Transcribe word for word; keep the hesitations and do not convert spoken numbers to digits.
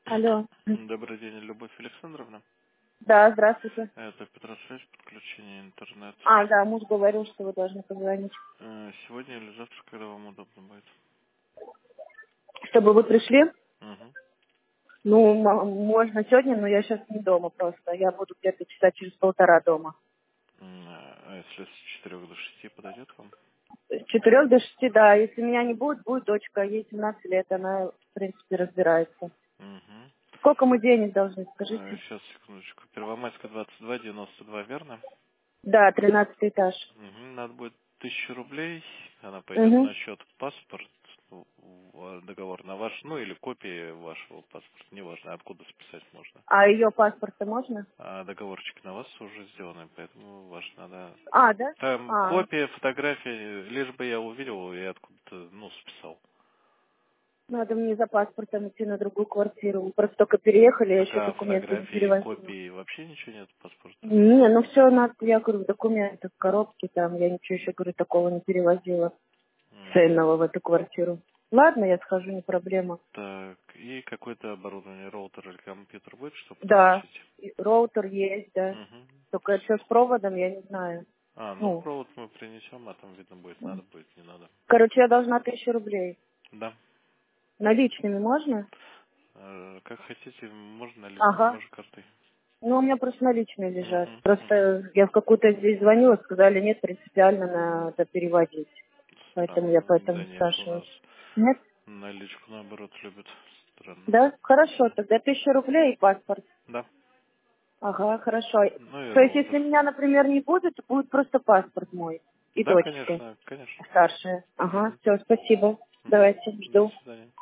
Алло. Добрый день, Любовь Александровна. Да, здравствуйте. Это Петросвязь, подключение интернет. А, да, муж говорил, что вы должны позвонить. Э, Сегодня или завтра, когда вам удобно будет? Чтобы вы пришли? Угу. Ну, м- можно сегодня, но я сейчас не дома просто. Я буду где-то часа через полтора дома. А если с четырех до шести подойдет вам? С четырех до шести, да. Если меня не будет, будет дочка. Ей семнадцать лет, она, в принципе, разбирается. Угу. Сколько мы денег должны, скажите? Сейчас, секундочку. Первомайская, двадцать два, девяносто два, верно? Да, тринадцатый этаж. Угу. Надо будет тысячу рублей. Она пойдет Угу. на счет паспорт, в- в- договор на ваш, ну или копии вашего паспорта, неважно, откуда списать можно. А ее паспорта можно? А договорчики на вас уже сделаны, поэтому ваш надо. А, да? Там А, копия, фотография, лишь бы я увидел и откуда-то, ну, списал. надо мне за паспортом идти на другую квартиру. Мы просто только переехали, я Так, еще а документы не фотографии, перевозила. копии вообще ничего нет паспорта? Не, ну все надо, я говорю, документы, коробки там, я ничего еще, говорю, такого не перевозила Мгм. ценного в эту квартиру. Ладно, я схожу, не проблема. Так, и какое-то оборудование, роутер или компьютер будет, чтобы Да, подключить? и роутер есть, да. Угу. Только что с проводом, я не знаю. А, ну Ну, провод мы принесем, а там видно будет, надо будет, не надо. короче, я должна тысячу рублей. Да. Наличными можно? Э, Как хотите, можно наличными, Ага. можно картой. Ну, у меня просто наличные лежат. Угу, угу. Просто я в какую-то здесь звонила, сказали, нет, принципиально надо переводить. Поэтому я Странно. поэтому Да нет, у спрашиваю. нас Нет? наличку наоборот любят. Странно. Да? Хорошо, тогда тысяча рублей и паспорт. Да. Ага, хорошо. Ну и То есть, роутер. если меня, например, не будет, будет просто паспорт мой и Да, дочка конечно, конечно. старшая. Ага, Угу. все, спасибо. Угу. Давайте, До жду. свидания.